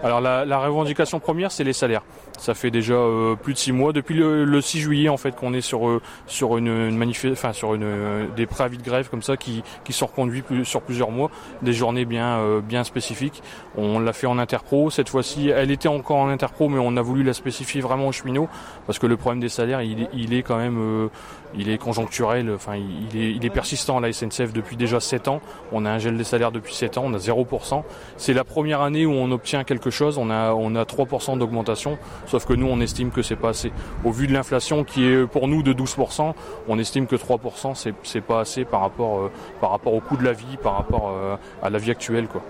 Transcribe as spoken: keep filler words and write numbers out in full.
Alors la, la revendication première, c'est les salaires. Ça fait déjà euh, plus de six mois, depuis le, le six juillet en fait, qu'on est sur euh, sur une, une manif- enfin sur une euh, des préavis de grève comme ça qui qui sont reconduits plus, sur plusieurs mois, des journées bien euh, bien spécifiques. On l'a fait en interpro cette fois-ci. Elle était encore en interpro, mais on a voulu la spécifier vraiment aux cheminots parce que le problème des salaires, il, il est quand même euh, il est conjoncturel. Enfin, il est il est persistant à la S N C F depuis déjà sept ans. On a un gel des salaires depuis sept ans. On a zéro pour cent. C'est la première année où on obtient quelque chose. On a on a trois pour cent d'augmentation. Sauf que nous, on estime que c'est pas assez. Au vu de l'inflation qui est pour nous de douze pour cent, on estime que trois pour cent c'est c'est pas assez par rapport euh, par rapport au coût de la vie, par rapport euh, à la vie actuelle, quoi.